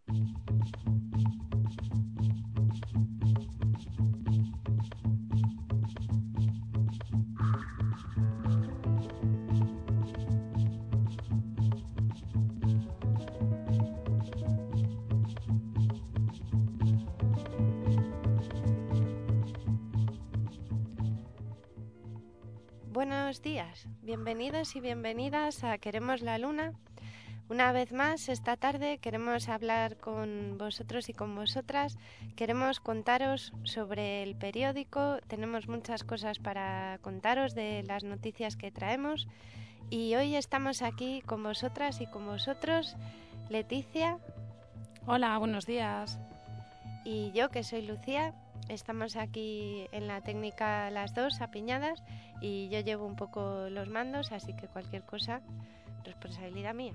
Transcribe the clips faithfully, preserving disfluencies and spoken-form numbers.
Buenos días, bienvenidos y bienvenidas a Queremos la Luna. Una vez más, esta tarde queremos hablar con vosotros y con vosotras. Queremos contaros sobre el periódico. Tenemos muchas cosas para contaros de las noticias que traemos. Y hoy estamos aquí con vosotras y con vosotros, Leticia. Hola, buenos días. Y yo, que soy Lucía. Estamos aquí en la técnica las dos apiñadas y yo llevo un poco los mandos, así que cualquier cosa, responsabilidad mía.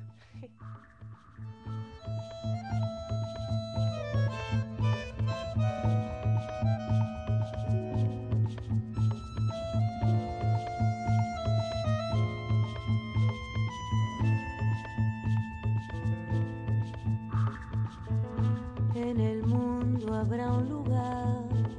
En el mundo habrá un lugar.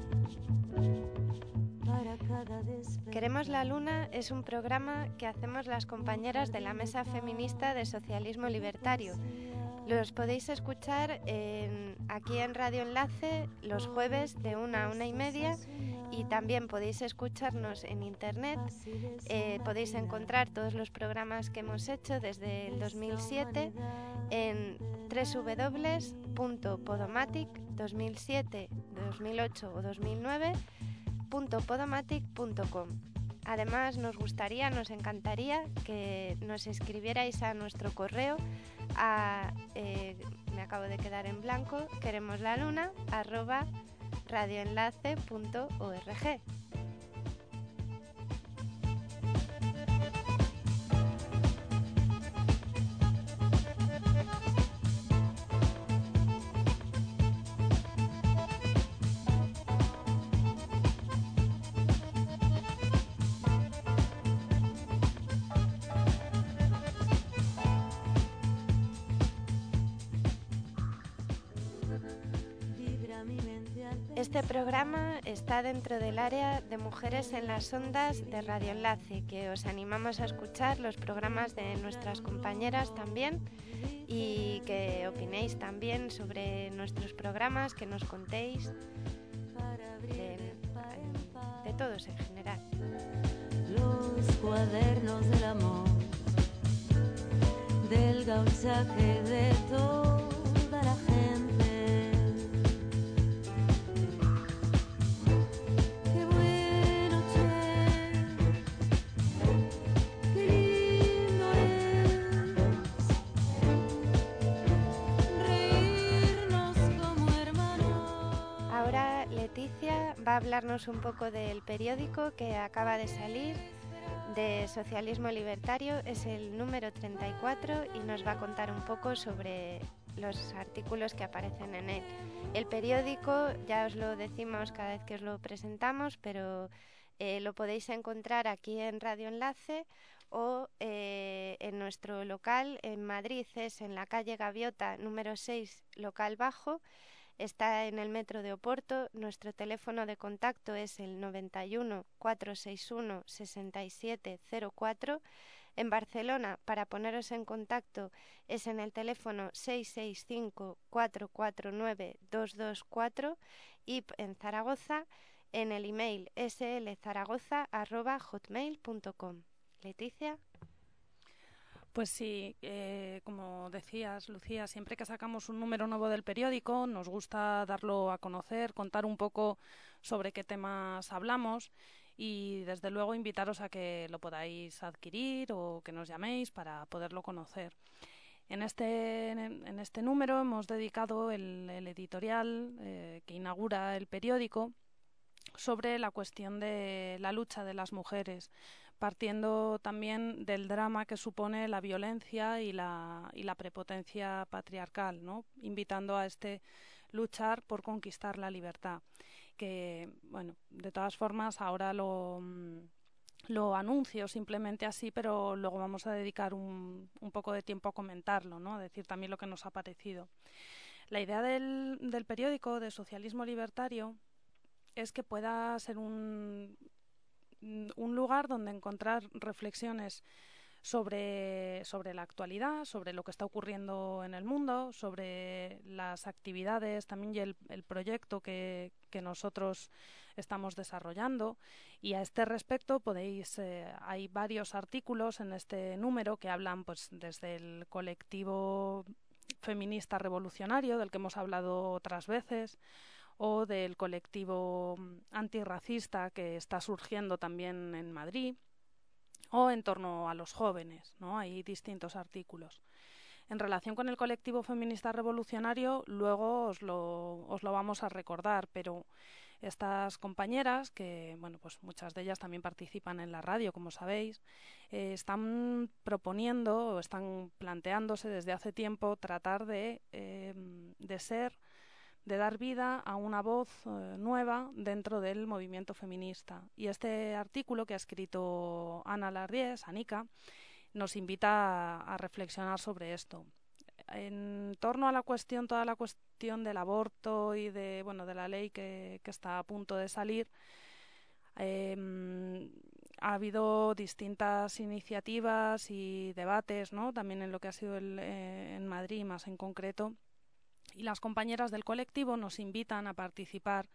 Queremos la Luna es un programa que hacemos las compañeras de la Mesa Feminista de Socialismo Libertario. Los podéis escuchar en, aquí en Radio Enlace los jueves de una a una y media y también podéis escucharnos en internet. Eh, podéis encontrar todos los programas que hemos hecho desde el dos mil siete en doble u doble u doble u punto podomatic dos mil siete, dos mil ocho o dos mil nueve punto podomatic punto com. Además, nos gustaría, nos encantaría que nos escribierais a nuestro correo a, eh, me acabo de quedar en blanco, queremoslaluna arroba radioenlace punto org. Este programa está dentro del área de Mujeres en las Ondas de Radio Enlace, que os animamos a escuchar los programas de nuestras compañeras también y que opinéis también sobre nuestros programas, que nos contéis de, de todos en general. Los cuadernos del amor, del gauchaje de toda la gente. Leticia va a hablarnos un poco del periódico que acaba de salir de Socialismo Libertario, es el número treinta y cuatro y nos va a contar un poco sobre los artículos que aparecen en él. El periódico, ya os lo decimos cada vez que os lo presentamos, pero eh, lo podéis encontrar aquí en Radio Enlace o eh, en nuestro local en Madrid, es en la calle Gaviota número seis, local bajo. Está en el metro de Oporto. Nuestro teléfono de contacto es el noventa y uno, cuatrocientos sesenta y uno, sesenta y siete cero cuatro. En Barcelona, para poneros en contacto, es en el teléfono seis seis cinco, cuatro cuatro nueve, dos dos cuatro y en Zaragoza en el email slzaragoza arroba hotmail punto com. Leticia. Pues sí, eh, como decías, Lucía, siempre que sacamos un número nuevo del periódico nos gusta darlo a conocer, contar un poco sobre qué temas hablamos y desde luego invitaros a que lo podáis adquirir o que nos llaméis para poderlo conocer. En este, en este número hemos dedicado el, el editorial eh, que inaugura el periódico sobre la cuestión de la lucha de las mujeres, partiendo también del drama que supone la violencia y la, y la prepotencia patriarcal, ¿no? Invitando a este luchar por conquistar la libertad, que, bueno, de todas formas ahora lo... Lo anuncio simplemente así, pero luego vamos a dedicar un, un poco de tiempo a comentarlo, ¿no? A decir también lo que nos ha parecido. La idea del, del periódico de Socialismo Libertario es que pueda ser un, un lugar donde encontrar reflexiones sobre, sobre la actualidad, sobre lo que está ocurriendo en el mundo, sobre las actividades también y el, el proyecto que, que nosotros estamos desarrollando. Y a este respecto podéis, eh, hay varios artículos en este número que hablan pues desde el colectivo feminista revolucionario, del que hemos hablado otras veces, o del colectivo antirracista que está surgiendo también en Madrid, o en torno a los jóvenes, ¿no? Hay distintos artículos. En relación con el colectivo feminista revolucionario, luego os lo, os lo vamos a recordar, pero estas compañeras, que bueno, pues muchas de ellas también participan en la radio, como sabéis, eh, están proponiendo o están planteándose desde hace tiempo tratar de, eh, de ser de dar vida a una voz eh, nueva dentro del movimiento feminista. Y este artículo que ha escrito Ana Lardiés, Anika, nos invita a, a reflexionar sobre esto. En torno a la cuestión, toda la cuestión del aborto y de, bueno, de la ley que, que está a punto de salir, eh, ha habido distintas iniciativas y debates, ¿no? También en lo que ha sido el, eh, en Madrid más en concreto, y las compañeras del colectivo nos invitan a participar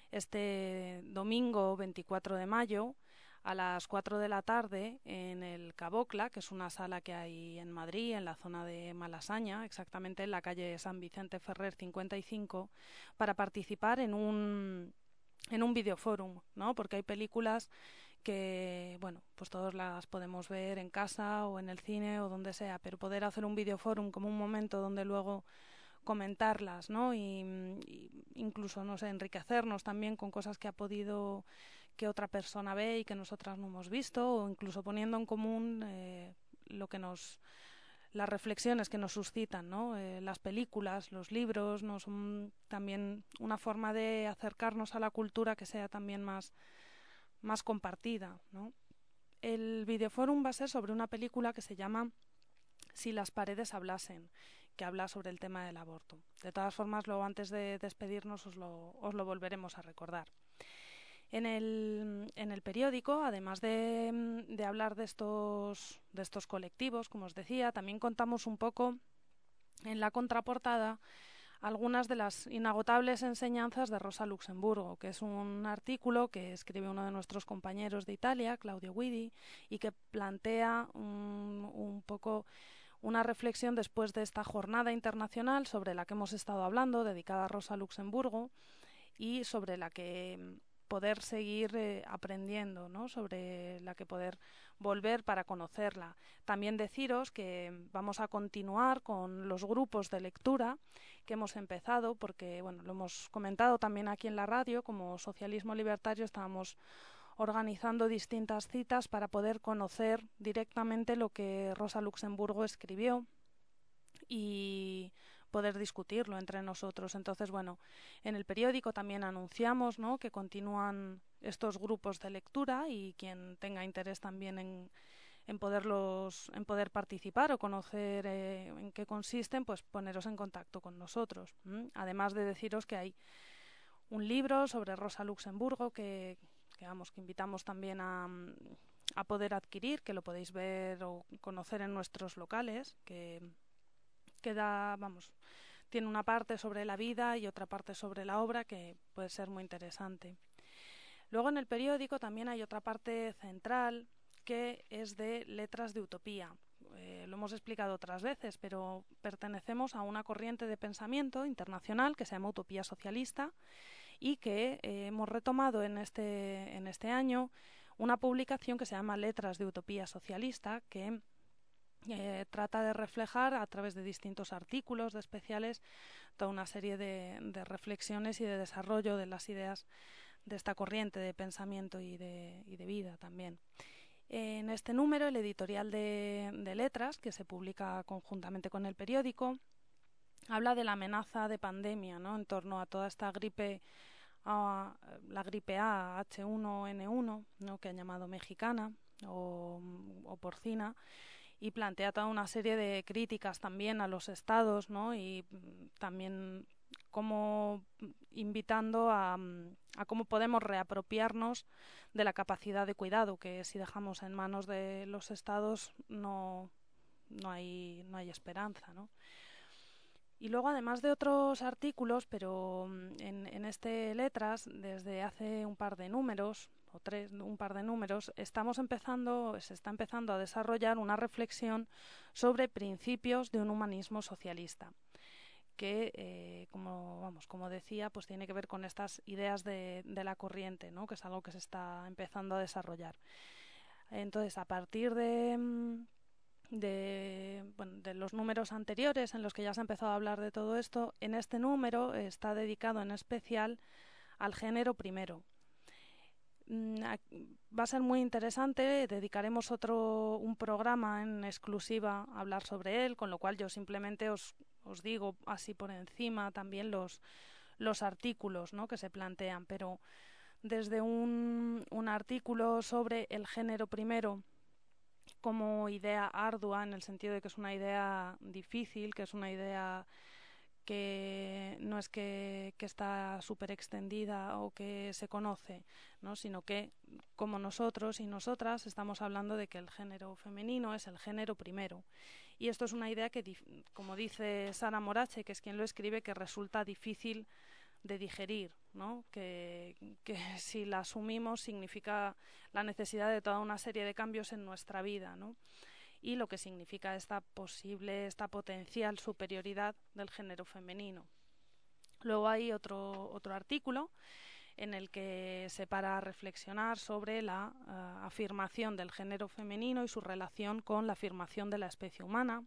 este domingo veinticuatro de mayo a las cuatro de la tarde en el Cabocla, que es una sala que hay en Madrid, en la zona de Malasaña, exactamente en la calle San Vicente Ferrer cincuenta y cinco, para participar en un, en un videoforum, ¿no? Porque hay películas que, bueno, pues todos las podemos ver en casa o en el cine o donde sea, pero poder hacer un videoforum como un momento donde luego comentarlas, ¿no? Y, y incluso, no sé, enriquecernos también con cosas que ha podido, que otra persona ve y que nosotras no hemos visto, o incluso poniendo en común eh, lo que nos, las reflexiones que nos suscitan, ¿no? Eh, las películas, los libros, no son también una forma de acercarnos a la cultura que sea también más, más compartida, ¿no? El videoforum va a ser sobre una película que se llama Si las paredes hablasen, que habla sobre el tema del aborto. De todas formas, luego antes de despedirnos os lo, os lo volveremos a recordar. En el, en el periódico, además de, de hablar de estos, de estos colectivos, como os decía, también contamos un poco en la contraportada algunas de las inagotables enseñanzas de Rosa Luxemburgo, que es un artículo que escribe uno de nuestros compañeros de Italia, Claudio Guidi, y que plantea un, un poco una reflexión después de esta jornada internacional sobre la que hemos estado hablando, dedicada a Rosa Luxemburgo, y sobre la que poder seguir eh, aprendiendo, ¿no? Sobre la que poder volver para conocerla. También deciros que vamos a continuar con los grupos de lectura que hemos empezado, porque bueno, lo hemos comentado también aquí en la radio, como Socialismo Libertario estábamos organizando distintas citas para poder conocer directamente lo que Rosa Luxemburgo escribió y poder discutirlo entre nosotros. Entonces, bueno, en el periódico también anunciamos, ¿no?, que continúan estos grupos de lectura, y quien tenga interés también en, en poderlos, en poder participar o conocer eh, en qué consisten, pues poneros en contacto con nosotros. ¿Mm? Además de deciros que hay un libro sobre Rosa Luxemburgo que que vamos, que invitamos también a, a poder adquirir, que lo podéis ver o conocer en nuestros locales, que, que da, vamos, tiene una parte sobre la vida y otra parte sobre la obra que puede ser muy interesante. Luego en el periódico también hay otra parte central que es de Letras de Utopía. Eh, lo hemos explicado otras veces, pero pertenecemos a una corriente de pensamiento internacional que se llama Utopía Socialista, y que eh, hemos retomado en este, en este año una publicación que se llama Letras de Utopía Socialista, que eh, trata de reflejar a través de distintos artículos de especiales toda una serie de, de reflexiones y de desarrollo de las ideas de esta corriente de pensamiento y de, y de vida también. En este número, el editorial de, de Letras, que se publica conjuntamente con el periódico, habla de la amenaza de pandemia, ¿no?, en torno a toda esta gripe, a la gripe A, H uno N uno, ¿no?, que han llamado mexicana o, o porcina, y plantea toda una serie de críticas también a los estados, ¿no?, y también como invitando a, a cómo podemos reapropiarnos de la capacidad de cuidado, que si dejamos en manos de los estados no, no hay, no hay esperanza, ¿no? Y luego, además de otros artículos, pero en, en este Letras, desde hace un par de números, o tres, un par de números, estamos empezando, se está empezando a desarrollar una reflexión sobre principios de un humanismo socialista, que, eh, como, vamos, como decía, pues tiene que ver con estas ideas de, de la corriente, ¿no? Que es algo que se está empezando a desarrollar. Entonces, a partir de... De, bueno, de los números anteriores en los que ya se ha empezado a hablar de todo esto, en este número está dedicado en especial al género primero. Va a ser muy interesante, dedicaremos otro un programa en exclusiva a hablar sobre él, con lo cual yo simplemente os, os digo así por encima también los, los artículos, ¿no?, que se plantean, pero desde un, un artículo sobre el género primero como idea ardua, en el sentido de que es una idea difícil, que es una idea que no es que, que está súper extendida o que se conoce, ¿no?, sino que, como nosotros y nosotras, estamos hablando de que el género femenino es el género primero. Y esto es una idea que, como dice Sara Morache, que es quien lo escribe, que resulta difícil de digerir, ¿no?, que, que si la asumimos significa la necesidad de toda una serie de cambios en nuestra vida, ¿no?, y lo que significa esta posible, esta potencial superioridad del género femenino. Luego hay otro, otro artículo en el que se para a reflexionar sobre la uh, afirmación del género femenino y su relación con la afirmación de la especie humana.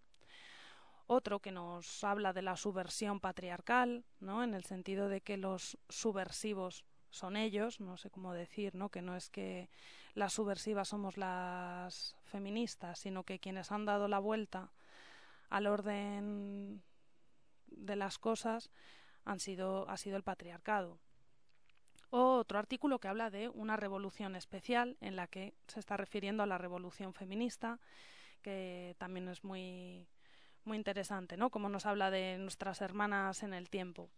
Otro que nos habla de la subversión patriarcal, ¿no?, en el sentido de que los subversivos son ellos, no sé cómo decir, ¿no?, que no es que las subversivas somos las feministas, sino que quienes han dado la vuelta al orden de las cosas han sido, ha sido el patriarcado. O otro artículo que habla de una revolución especial, en la que se está refiriendo a la revolución feminista, que también es muy... muy interesante, ¿no?, como nos habla de nuestras hermanas en el tiempo.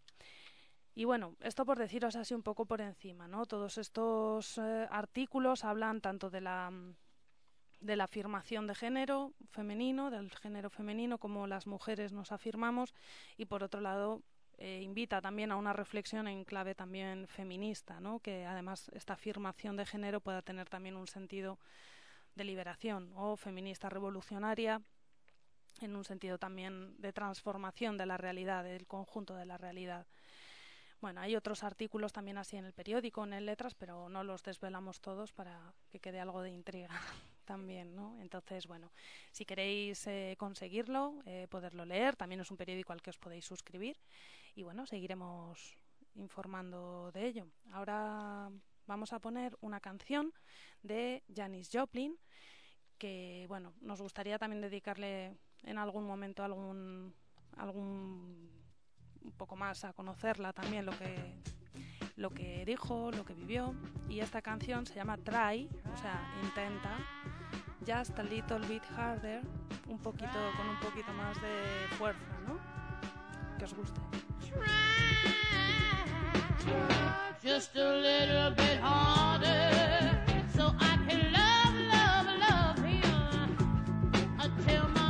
Y bueno, esto por deciros así un poco por encima, ¿no? Todos estos eh, artículos hablan tanto de la, de la afirmación de género femenino, del género femenino, como las mujeres nos afirmamos, y por otro lado eh, invita también a una reflexión en clave también feminista, ¿no?, que además esta afirmación de género pueda tener también un sentido de liberación o feminista revolucionaria, en un sentido también de transformación de la realidad, del conjunto de la realidad. Bueno, hay otros artículos también así en el periódico, en el Letras, pero no los desvelamos todos para que quede algo de intriga también, ¿no? Entonces, bueno, si queréis eh, conseguirlo, eh, poderlo leer, también es un periódico al que os podéis suscribir y bueno, seguiremos informando de ello. Ahora vamos a poner una canción de Janis Joplin, que bueno, nos gustaría también dedicarle en algún momento algún algún un poco más a conocerla también, lo que lo que dijo, lo que vivió, y esta canción se llama Try, o sea, intenta, just a little bit harder, un poquito, con un poquito más de fuerza, ¿no? Que os guste. Try, just a little bit harder, so I can love, love, love him until my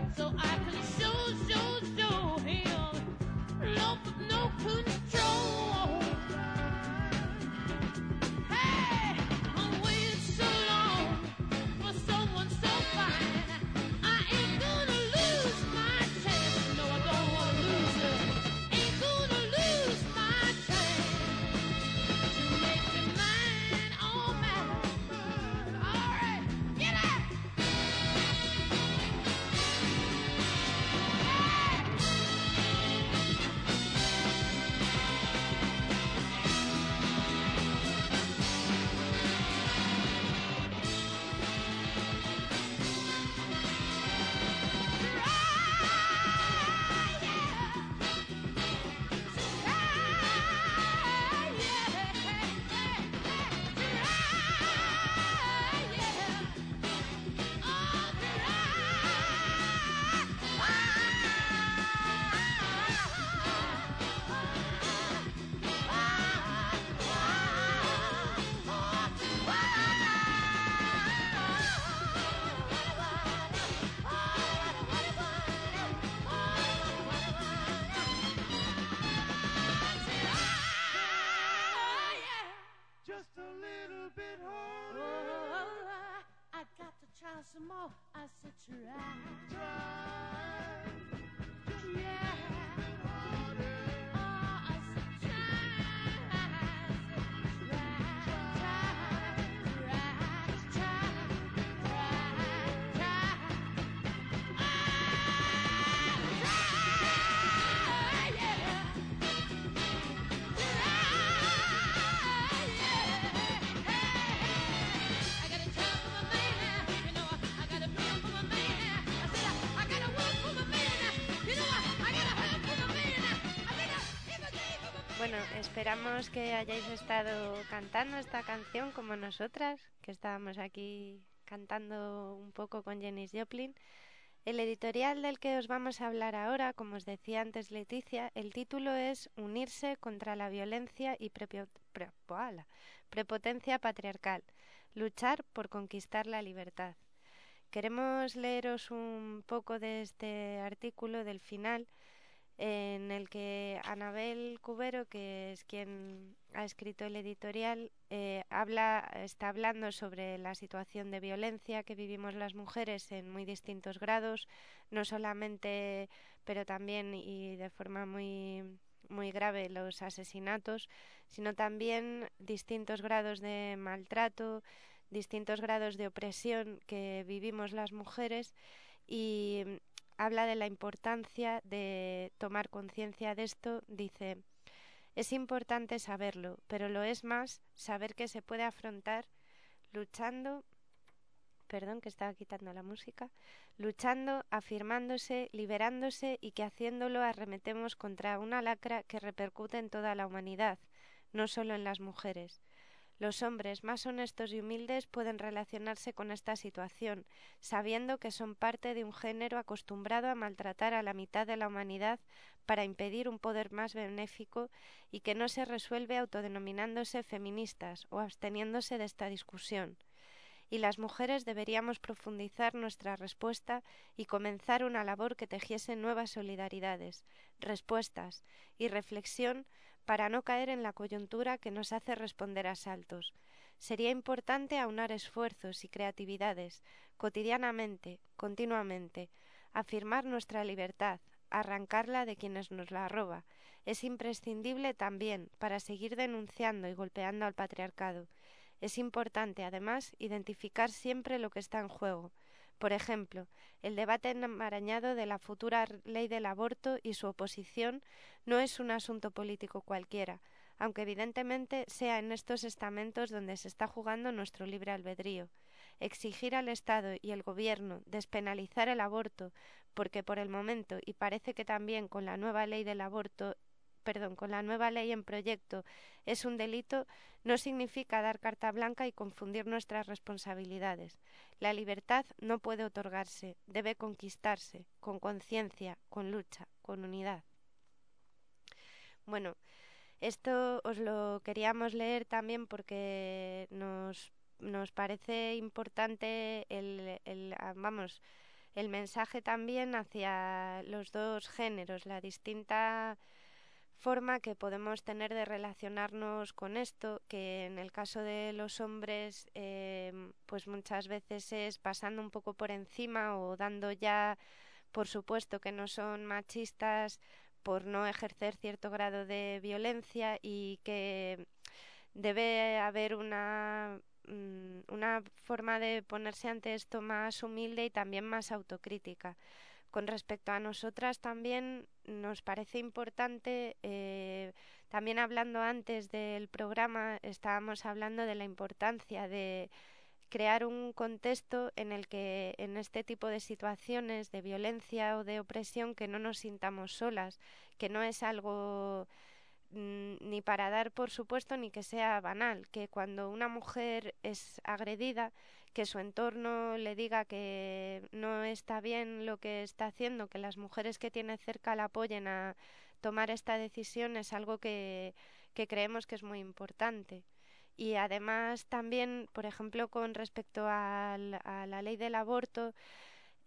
control. I said try, try, yeah. Oh, I said try, I said try, try, try, try, try, try. Bueno, esperamos que hayáis estado cantando esta canción como nosotras, que estábamos aquí cantando un poco con Janis Joplin. El editorial del que os vamos a hablar ahora, como os decía antes Leticia, el título es Unirse contra la violencia y prepio, pre, ¡Poala! prepotencia patriarcal, luchar por conquistar la libertad. Queremos leeros un poco de este artículo del final, en el que Anabel Cubero, que es quien ha escrito el editorial, eh, habla, está hablando sobre la situación de violencia que vivimos las mujeres en muy distintos grados, no solamente, pero también y de forma muy, muy grave, los asesinatos, sino también distintos grados de maltrato, distintos grados de opresión que vivimos las mujeres, y habla de la importancia de tomar conciencia de esto. Dice: es importante saberlo, pero lo es más saber que se puede afrontar luchando, perdón que estaba quitando la música, luchando, afirmándose, liberándose, y que haciéndolo arremetemos contra una lacra que repercute en toda la humanidad, no solo en las mujeres. Los hombres más honestos y humildes pueden relacionarse con esta situación, sabiendo que son parte de un género acostumbrado a maltratar a la mitad de la humanidad para impedir un poder más benéfico, y que no se resuelve autodenominándose feministas o absteniéndose de esta discusión. Y las mujeres deberíamos profundizar nuestra respuesta y comenzar una labor que tejiese nuevas solidaridades, respuestas y reflexión para no caer en la coyuntura que nos hace responder a saltos. Sería importante aunar esfuerzos y creatividades, cotidianamente, continuamente, afirmar nuestra libertad, arrancarla de quienes nos la roba. Es imprescindible también para seguir denunciando y golpeando al patriarcado. Es importante, además, identificar siempre lo que está en juego. Por ejemplo, el debate enmarañado de la futura ley del aborto y su oposición no es un asunto político cualquiera, aunque evidentemente sea en estos estamentos donde se está jugando nuestro libre albedrío. Exigir al Estado y el Gobierno despenalizar el aborto, porque por el momento, y parece que también con la nueva ley del aborto, perdón, con la nueva ley en proyecto, es un delito, no significa dar carta blanca y confundir nuestras responsabilidades. La libertad no puede otorgarse, debe conquistarse, con conciencia, con lucha, con unidad. Bueno, esto os lo queríamos leer también porque nos, nos parece importante el, el, vamos, el mensaje también hacia los dos géneros, la distinta forma que podemos tener de relacionarnos con esto, que en el caso de los hombres eh, pues muchas veces es pasando un poco por encima o dando ya por supuesto que no son machistas por no ejercer cierto grado de violencia, y que debe haber una una forma de ponerse ante esto más humilde y también más autocrítica. Con respecto a nosotras también nos parece importante, eh, también hablando antes del programa, estábamos hablando de la importancia de crear un contexto en el que en este tipo de situaciones de violencia o de opresión que no nos sintamos solas, que no es algo ni para dar por supuesto ni que sea banal, que cuando una mujer es agredida, que su entorno le diga que no está bien lo que está haciendo, que las mujeres que tiene cerca la apoyen a tomar esta decisión, es algo que, que creemos que es muy importante. Y además también, por ejemplo, con respecto al, a la ley del aborto,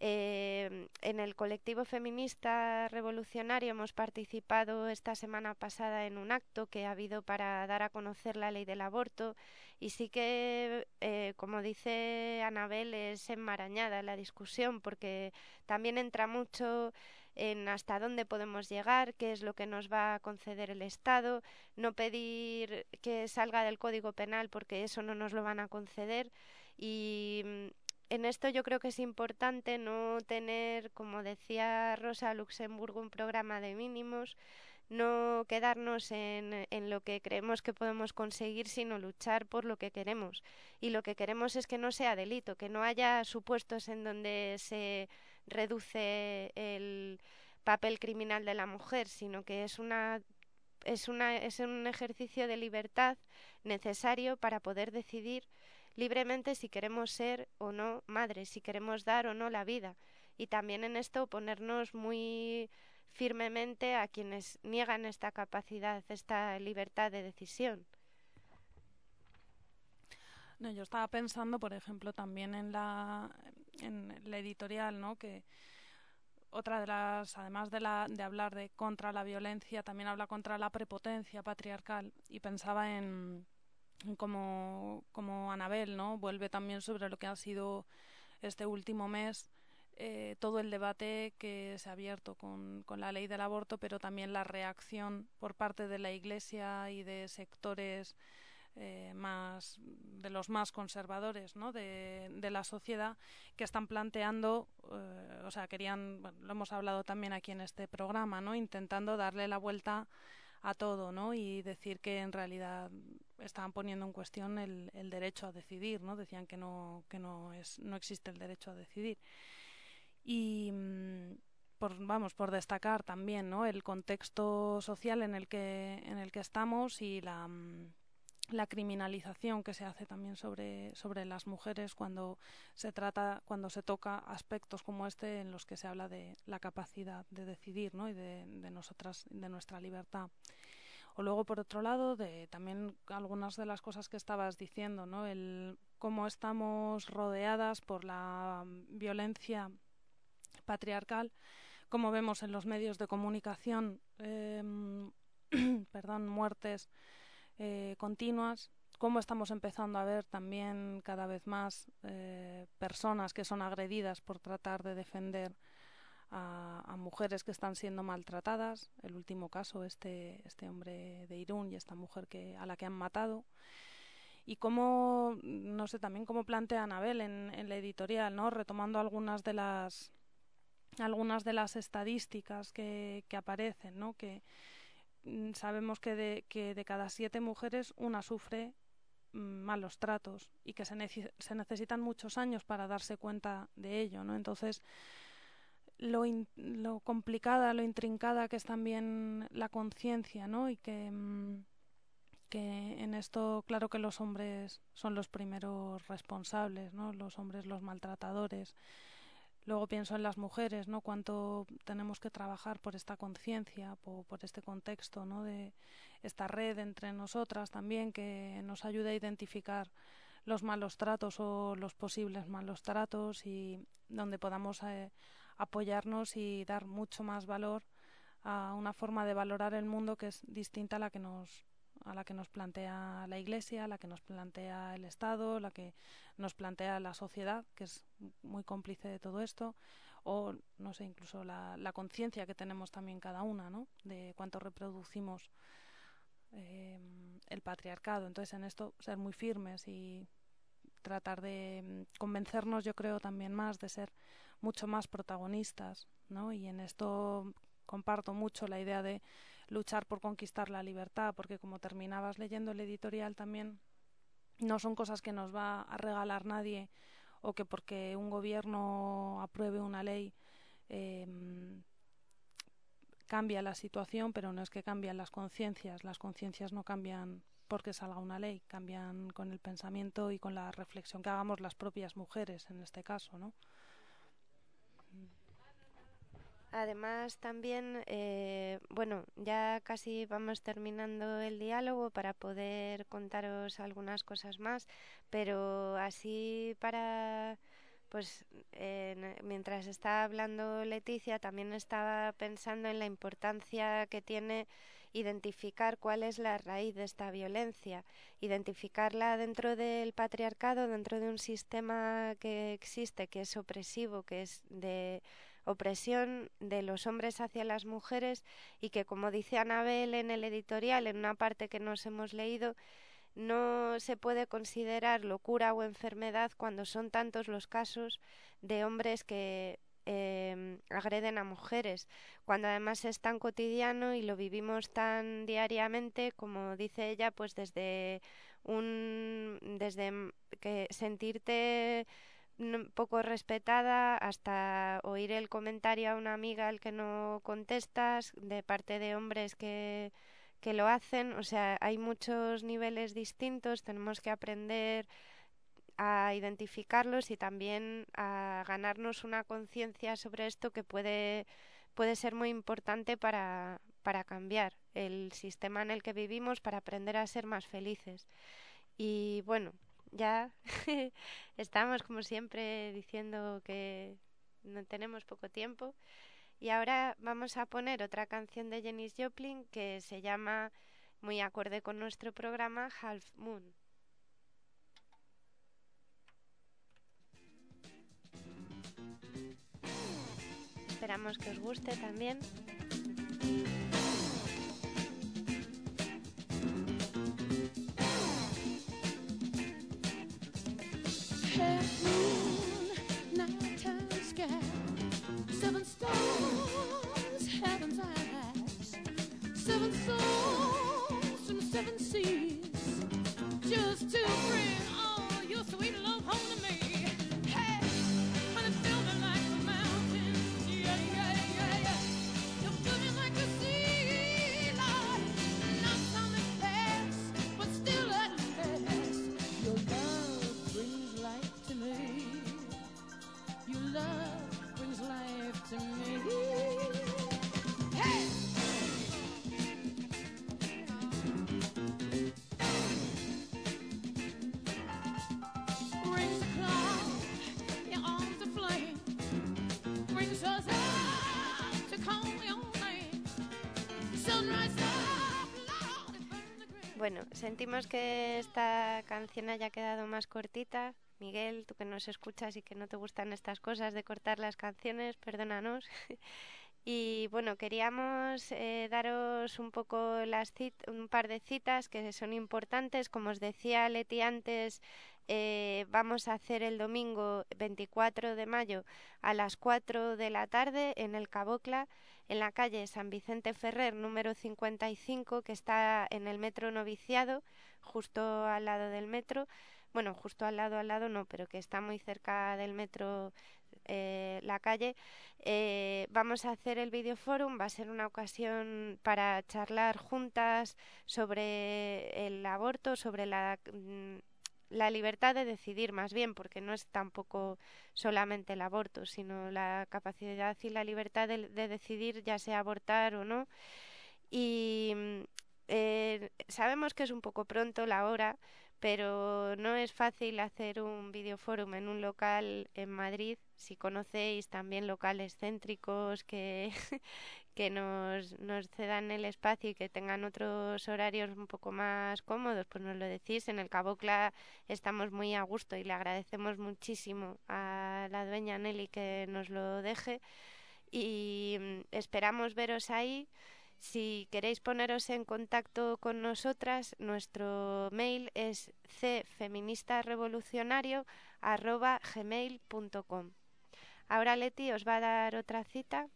Eh, en el colectivo feminista revolucionario hemos participado esta semana pasada en un acto que ha habido para dar a conocer la ley del aborto, y sí que, eh, como dice Anabel, es enmarañada la discusión, porque también entra mucho en hasta dónde podemos llegar, qué es lo que nos va a conceder el Estado, no pedir que salga del Código Penal porque eso no nos lo van a conceder. Y mm, en esto yo creo que es importante no tener, como decía Rosa Luxemburgo, un programa de mínimos, no quedarnos en, en lo que creemos que podemos conseguir, sino luchar por lo que queremos. Y lo que queremos es que no sea delito, que no haya supuestos en donde se reduce el papel criminal de la mujer, sino que es una es una es un ejercicio de libertad necesario para poder decidir libremente si queremos ser o no madres, si queremos dar o no la vida. Y también en esto oponernos muy firmemente a quienes niegan esta capacidad, esta libertad de decisión. No, yo estaba pensando, por ejemplo, también en la, en la editorial, ¿no? Que otra de las, además de, la, de hablar de contra la violencia, también habla contra la prepotencia patriarcal, y pensaba en, en como, como Anabel, ¿no? Vuelve también sobre lo que ha sido este último mes, eh, todo el debate que se ha abierto con, con la ley del aborto, pero también la reacción por parte de la Iglesia y de sectores eh, más de los más conservadores, ¿no? de, de la sociedad, que están planteando, eh, o sea, querían, bueno, lo hemos hablado también aquí en este programa, ¿no? Intentando darle la vuelta a todo, ¿no? Y decir que en realidad estaban poniendo en cuestión el, el derecho a decidir, ¿no? Decían que no que no es no existe el derecho a decidir. Y por, vamos, por destacar también, ¿no? El contexto social en el que en el que estamos, y la la criminalización que se hace también sobre sobre las mujeres cuando se trata cuando se toca aspectos como este, en los que se habla de la capacidad de decidir, ¿no? Y de, de nosotras, de nuestra libertad. O luego, por otro lado, de también algunas de las cosas que estabas diciendo, ¿no? El cómo estamos rodeadas por la violencia patriarcal, como vemos en los medios de comunicación, eh, perdón, muertes eh, continuas, cómo estamos empezando a ver también cada vez más eh, personas que son agredidas por tratar de defender a, a mujeres que están siendo maltratadas. El último caso, este, este hombre de Irún y esta mujer que, a la que han matado. Y cómo, no sé, también cómo plantea Anabel en, en la editorial, ¿no? Retomando algunas de las algunas de las estadísticas que, que aparecen, ¿no? Que sabemos que de, que de cada siete mujeres una sufre mm, malos tratos, y que se, nece- se necesitan muchos años para darse cuenta de ello, ¿no? Entonces, lo, in- lo complicada, lo intrincada que es también la conciencia, ¿no? Y que, mm, que en esto, claro que los hombres son los primeros responsables, ¿no? Los hombres, los maltratadores. Luego pienso en las mujeres, ¿no? Cuánto tenemos que trabajar por esta conciencia, por, por este contexto, ¿no? De esta red entre nosotras también, que nos ayude a identificar los malos tratos o los posibles malos tratos, y donde podamos eh, apoyarnos y dar mucho más valor a una forma de valorar el mundo que es distinta a la que nos a la que nos plantea la Iglesia, a la que nos plantea el Estado, la que nos plantea la sociedad, que es muy cómplice de todo esto, o no sé, incluso la, la conciencia que tenemos también cada una, ¿no? De cuánto reproducimos eh, el patriarcado. Entonces, en esto ser muy firmes y tratar de convencernos, yo creo, también más de ser mucho más protagonistas, ¿no? Y en esto comparto mucho la idea de luchar por conquistar la libertad, porque como terminabas leyendo el editorial también, no son cosas que nos va a regalar nadie, o que porque un gobierno apruebe una ley eh, cambia la situación, pero no es que cambian las conciencias. Las conciencias no cambian porque salga una ley, cambian con el pensamiento y con la reflexión que hagamos las propias mujeres en este caso, ¿no? Además, también, eh, bueno, ya casi vamos terminando el diálogo para poder contaros algunas cosas más, pero así para, pues eh, mientras estaba hablando Leticia, también estaba pensando en la importancia que tiene identificar cuál es la raíz de esta violencia, identificarla dentro del patriarcado, dentro de un sistema que existe, que es opresivo, que es de opresión de los hombres hacia las mujeres y que, como dice Anabel en el editorial, en una parte que nos hemos leído, no se puede considerar locura o enfermedad cuando son tantos los casos de hombres que eh, agreden a mujeres, cuando además es tan cotidiano y lo vivimos tan diariamente, como dice ella, pues desde un desde que sentirte poco respetada hasta oír el comentario a una amiga al que no contestas de parte de hombres que que lo hacen. O sea, hay muchos niveles distintos, tenemos que aprender a identificarlos y también a ganarnos una conciencia sobre esto que puede, puede ser muy importante para, para cambiar el sistema en el que vivimos, para aprender a ser más felices. Y bueno, ya estamos como siempre diciendo que no tenemos poco tiempo. Y ahora vamos a poner otra canción de Janis Joplin que se llama, muy acorde con nuestro programa, Half Moon. Esperamos que os guste también. Half moon, nighttime sky, seven stars, heaven's eyes, seven souls and seven seas, just to bring all your sweet love home to me. Hey, when it's fill me like the mountains, yeah, yeah, yeah, yeah. You fill me like the sea, Lord. Not time has passed, but still at last, your love brings life to me. Your love brings life to me. Hey! Brings a cloud, your arms aflame, brings us out to call your name. Sunrise up, Lord, it burns the grave. Bueno, sentimos que esta canción haya quedado más cortita. Miguel, tú que nos escuchas y que no te gustan estas cosas de cortar las canciones, perdónanos. Y bueno, queríamos eh, daros un poco las cit- un par de citas que son importantes. Como os decía Leti antes, eh, vamos a hacer el domingo veinticuatro de mayo a las cuatro de la tarde en el Cabocla, en la calle San Vicente Ferrer número cincuenta y cinco, que está en el metro Noviciado, justo al lado del metro. Bueno, justo al lado, al lado no, pero que está muy cerca del metro, eh, la calle. Eh, vamos a hacer el videoforum, va a ser una ocasión para charlar juntas sobre el aborto, sobre la, la libertad de decidir, más bien, porque no es tampoco solamente el aborto, sino la capacidad y la libertad de, de decidir, ya sea abortar o no. Y eh, sabemos que es un poco pronto la hora, pero no es fácil hacer un videoforum en un local en Madrid. Si conocéis también locales céntricos que, que nos, nos cedan el espacio y que tengan otros horarios un poco más cómodos, pues nos lo decís. En el Cabocla estamos muy a gusto y le agradecemos muchísimo a la dueña Nelly que nos lo deje y mm, esperamos veros ahí. Si queréis poneros en contacto con nosotras, nuestro mail es c feminista revolucionario arroba gmail punto com. Ahora Leti os va a dar otra cita.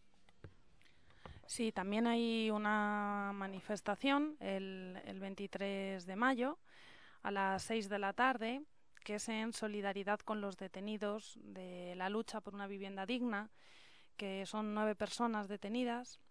Sí, también hay una manifestación el, el veintitrés de mayo a las seis de la tarde, que es en solidaridad con los detenidos de la lucha por una vivienda digna, que son nueve personas detenidas.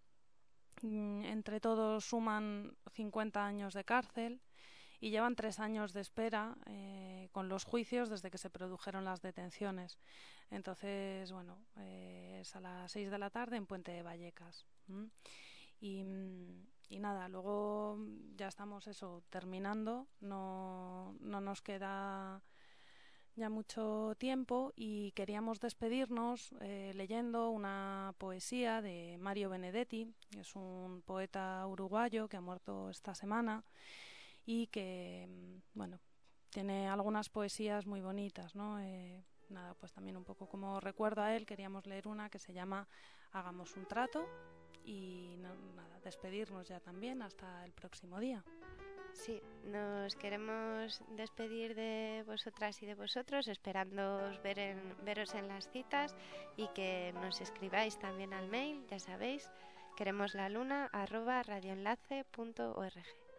Entre todos suman cincuenta años de cárcel y llevan tres años de espera eh, con los juicios desde que se produjeron las detenciones. Entonces, bueno, eh, es a las seis de la tarde en Puente de Vallecas. ¿Mm? Y, y nada, luego ya estamos eso terminando, no, no nos queda ya mucho tiempo y queríamos despedirnos eh, leyendo una poesía de Mario Benedetti, que es un poeta uruguayo que ha muerto esta semana y que, bueno, tiene algunas poesías muy bonitas, ¿no? Eh, nada, pues también un poco como recuerdo a él, queríamos leer una que se llama Hagamos un trato y no, nada, despedirnos ya también hasta el próximo día. Sí, nos queremos despedir de vosotras y de vosotros, esperándoos ver en, veros en las citas y que nos escribáis también al mail, ya sabéis, queremoslалуна arroba radioenlace punto org.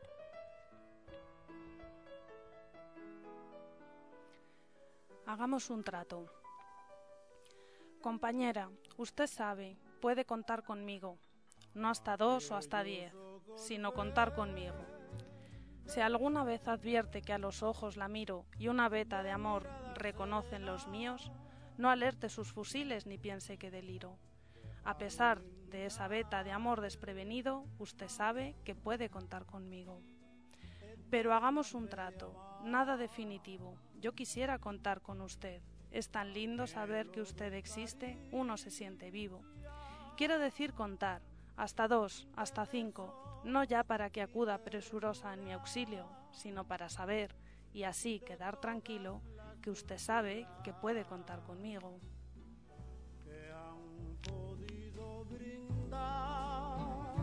Hagamos un trato. Compañera, usted sabe, puede contar conmigo, no hasta dos o hasta diez, sino contar conmigo. Si alguna vez advierte que a los ojos la miro y una veta de amor reconocen los míos, no alerte sus fusiles ni piense que deliro. A pesar de esa veta de amor desprevenido, usted sabe que puede contar conmigo. Pero hagamos un trato, nada definitivo. Yo quisiera contar con usted. Es tan lindo saber que usted existe, uno se siente vivo. Quiero decir contar, hasta dos, hasta cinco, no ya para que acuda presurosa en mi auxilio, sino para saber, y así quedar tranquilo, que usted sabe que puede contar conmigo. Que han podido brindar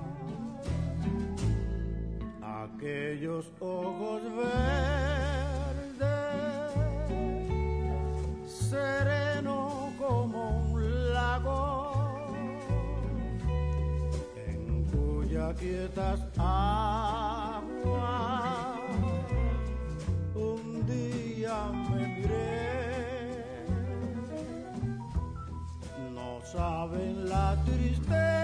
aquellos ojos verdes, sereno como un lago, quietas aguas, un día me miré, no saben la tristeza